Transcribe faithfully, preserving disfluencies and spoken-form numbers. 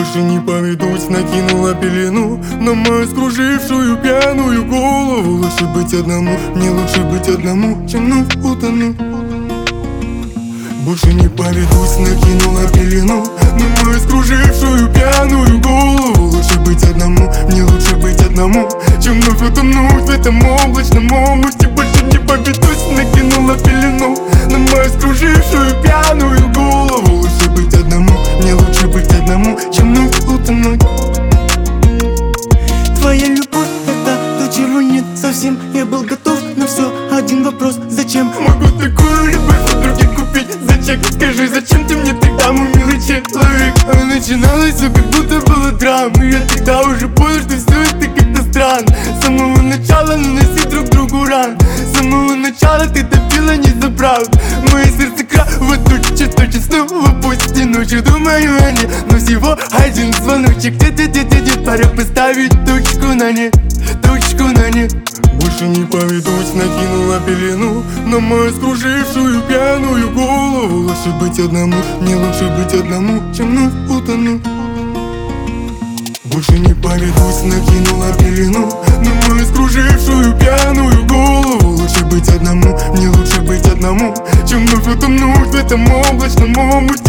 Больше не поведусь, накинула пелену на мою скружившую пьяную голову. Лучше быть одному, мне лучше быть одному, чем вновь утону. Больше не поведусь, накинула пелену на мою скружившую пьяную голову. Лучше быть одному, мне лучше быть одному, чем вновь утонуть в этом облачном омуте. Больше не поведусь, накинула пелену на мою скружившую пьяную голову. Лучше быть одному, мне лучше быть одному, чем вновь утонуть. Твоя любовь — это то, чего нет совсем. Я был готов на все, один вопрос: зачем? Могу такую любовь у других купить. Зачем? Скажи, зачем ты мне тогда, мой милый человек? А начиналось все как будто было драма. Я тогда уже понял, что все это как-то странно. С самого начала наносить друг другу ран. С самого начала ты топила не за правду. Мое сердце кровоточит, точно снова пусть не ночью думаю о ней. Но всего один звоночек, де-де-де-де-де. Пора поставить точку на ней, точку на ней. Больше не поведусь, накинула пелену на мою скружившую пьяную голову. Лучше быть одному, мне лучше быть одному, чем вновь утону. Больше не поведусь, накинула пелену на мою скружившую пьяную голову. Лучше быть одному, мне лучше быть одному, чем вновь утонуть в этом облачном омуте.